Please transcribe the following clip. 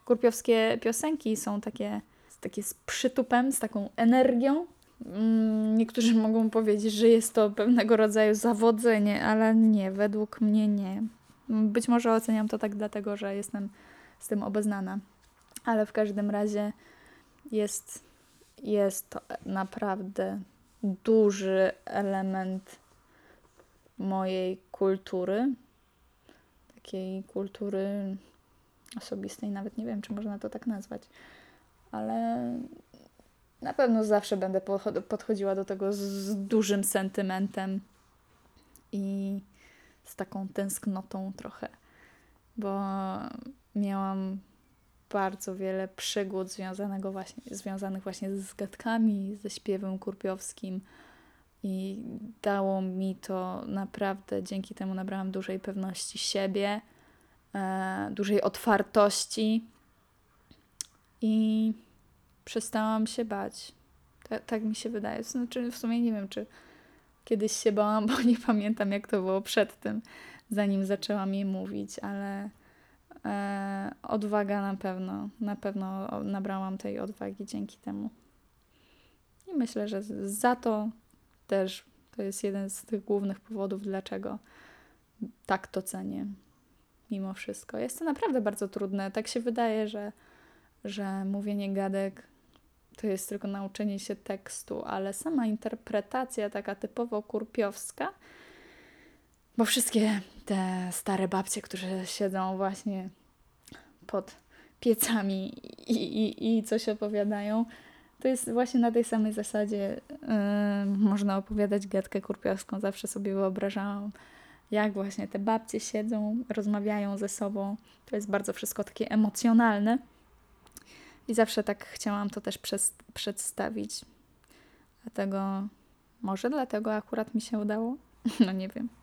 kurpiowskie piosenki są takie z przytupem, z taką energią. Niektórzy mogą powiedzieć, że jest to pewnego rodzaju zawodzenie, ale nie, według mnie nie. Być może oceniam to tak dlatego, że jestem z tym obeznana. Ale w każdym razie jest to naprawdę duży element mojej kultury. Takiej kultury osobistej, nawet nie wiem, czy można to tak nazwać. Ale na pewno zawsze będę podchodziła do tego z dużym sentymentem i z taką tęsknotą trochę, bo miałam bardzo wiele przygód związanych właśnie z gadkami, ze śpiewem kurpiowskim i dało mi to naprawdę, dzięki temu nabrałam dużej pewności siebie, dużej otwartości i przestałam się bać. Tak mi się wydaje. Znaczy, w sumie nie wiem, czy kiedyś się bałam, bo nie pamiętam, jak to było przed tym, zanim zaczęłam jej mówić, ale odwaga na pewno nabrałam tej odwagi dzięki temu. I myślę, że za to też to jest jeden z tych głównych powodów, dlaczego tak to cenię. Mimo wszystko. Jest to naprawdę bardzo trudne. Tak się wydaje, że mówienie gadek to jest tylko nauczenie się tekstu, ale sama interpretacja taka typowo kurpiowska, bo wszystkie te stare babcie, które siedzą właśnie pod piecami i coś opowiadają, to jest właśnie na tej samej zasadzie można opowiadać gadkę kurpiowską. Zawsze sobie wyobrażałam, jak właśnie te babcie siedzą, rozmawiają ze sobą. To jest bardzo wszystko takie emocjonalne. I zawsze tak chciałam to też przedstawić. Może dlatego akurat mi się udało? No nie wiem.